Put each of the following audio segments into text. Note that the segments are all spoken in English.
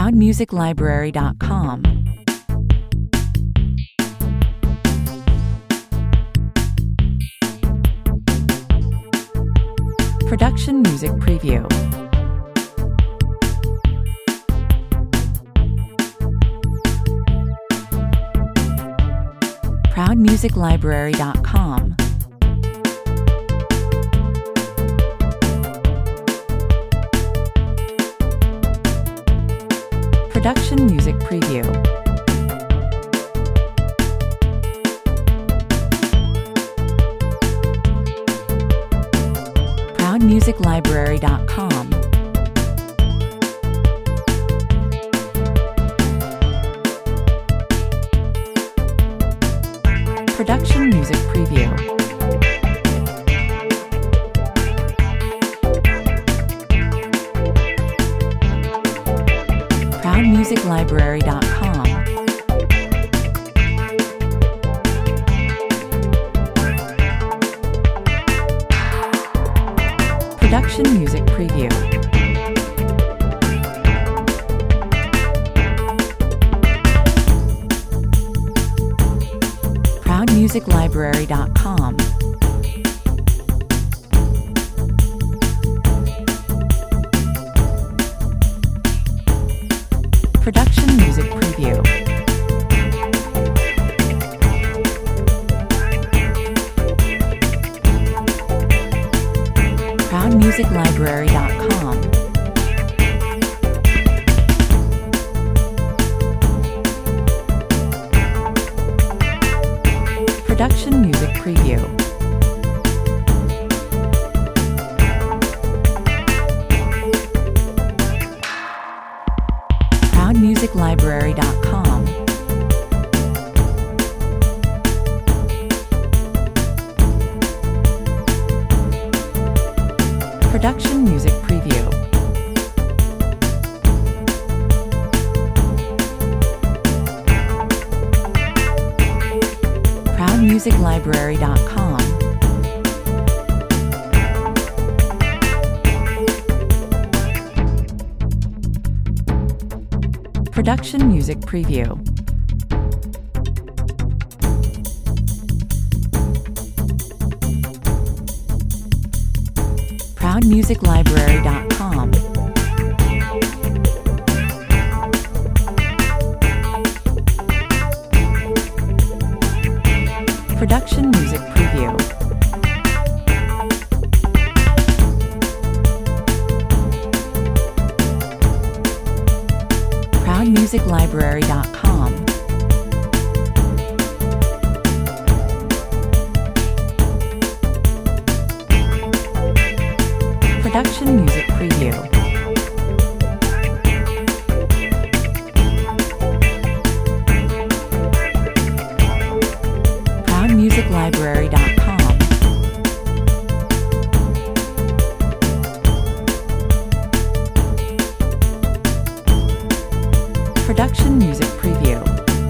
ProudMusicLibrary.com. Production Music Preview. ProudMusicLibrary.com. Production Music Preview. ProudMusicLibrary.com. Production Music Preview. ProudMusicLibrary.com. Production Music Preview. ProudMusicLibrary.com. Production Music Preview. ProudMusicLibrary.com. Production Music Preview. ProudMusicLibrary.com. Production Music Preview. ProudMusicLibrary.com. Production Music Preview. ProudMusicLibrary.com. Production Music Preview. ProudMusicLibrary.com. Production Music Preview. ProudMusicLibrary.com. Production Music Preview.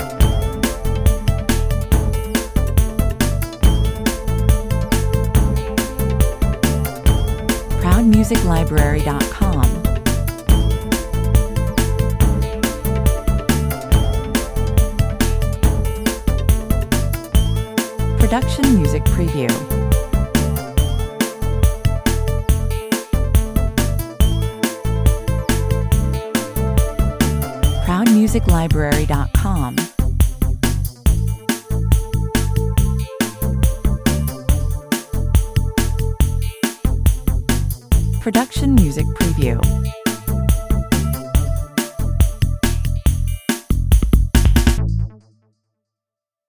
ProudMusicLibrary.com. Production Music Preview. ProudMusicLibrary.com. Production Music Preview.